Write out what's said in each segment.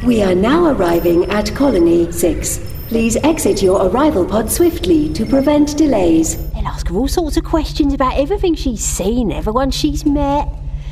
We are now arriving at Colony 6. Please exit your arrival pod swiftly to prevent delays. They'll ask her all sorts of questions about everything she's seen, everyone she's met.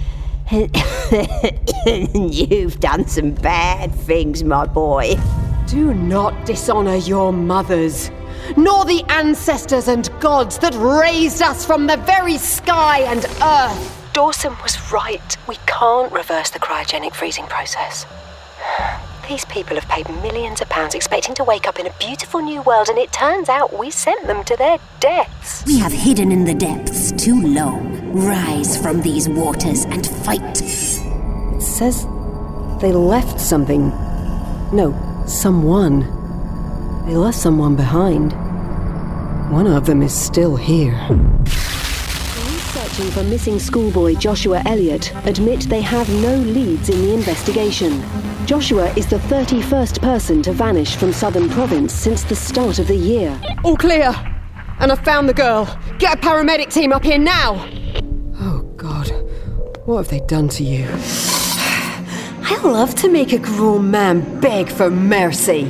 You've done some bad things, my boy. Do not dishonour your mothers, nor the ancestors and gods that raised us from the very sky and earth. Dawson was right. We can't reverse the cryogenic freezing process. These people have paid millions of pounds expecting to wake up in a beautiful new world, and it turns out we sent them to their deaths. We have hidden in the depths too long. Rise from these waters and fight. It says they left something. No, someone. They left someone behind. One of them is still here. Searching for missing schoolboy Joshua Elliott admit they have no leads in the investigation. Joshua is the 31st person to vanish from Southern Province since the start of the year. All clear! And I've found the girl. Get a paramedic team up here now! Oh, God. What have they done to you? I love to make a grown man beg for mercy.